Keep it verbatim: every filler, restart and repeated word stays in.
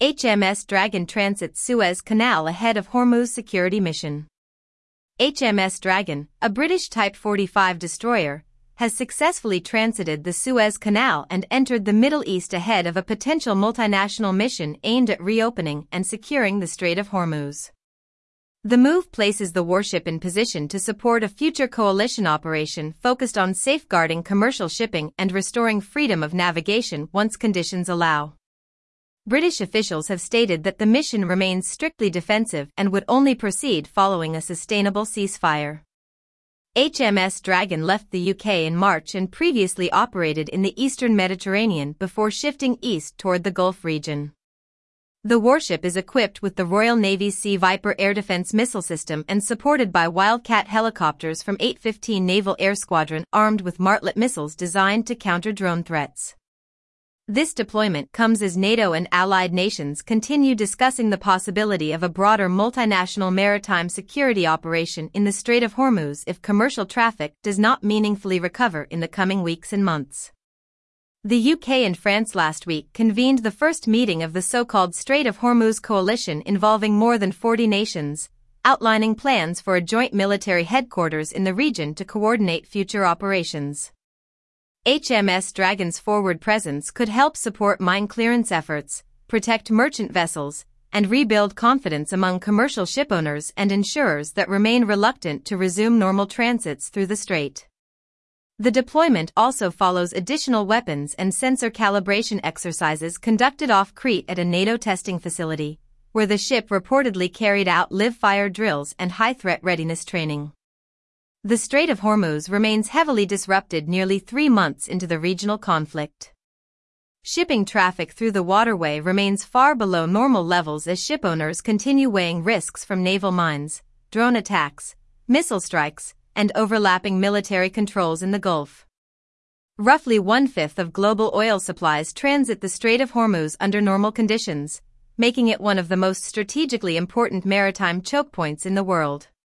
H M S Dragon transits Suez Canal ahead of Hormuz security mission. H M S Dragon, a British Type forty-five destroyer, has successfully transited the Suez Canal and entered the Middle East ahead of a potential multinational mission aimed at reopening and securing the Strait of Hormuz. The move places the warship in position to support a future coalition operation focused on safeguarding commercial shipping and restoring freedom of navigation once conditions allow. British officials have stated that the mission remains strictly defensive and would only proceed following a sustainable ceasefire. H M S Dragon left the U K in March and previously operated in the eastern Mediterranean before shifting east toward the Gulf region. The warship is equipped with the Royal Navy's Sea Viper air defense missile system and supported by Wildcat helicopters from eight fifteen Naval Air Squadron armed with Martlet missiles designed to counter drone threats. This deployment comes as NATO and allied nations continue discussing the possibility of a broader multinational maritime security operation in the Strait of Hormuz if commercial traffic does not meaningfully recover in the coming weeks and months. The U K and France last week convened the first meeting of the so-called Strait of Hormuz coalition involving more than forty nations, outlining plans for a joint military headquarters in the region to coordinate future operations. H M S Dragon's forward presence could help support mine clearance efforts, protect merchant vessels, and rebuild confidence among commercial shipowners and insurers that remain reluctant to resume normal transits through the strait. The deployment also follows additional weapons and sensor calibration exercises conducted off Crete at a NATO testing facility, where the ship reportedly carried out live-fire drills and high-threat readiness training. The Strait of Hormuz remains heavily disrupted nearly three months into the regional conflict. Shipping traffic through the waterway remains far below normal levels as shipowners continue weighing risks from naval mines, drone attacks, missile strikes, and overlapping military controls in the Gulf. Roughly one-fifth of global oil supplies transit the Strait of Hormuz under normal conditions, making it one of the most strategically important maritime choke points in the world.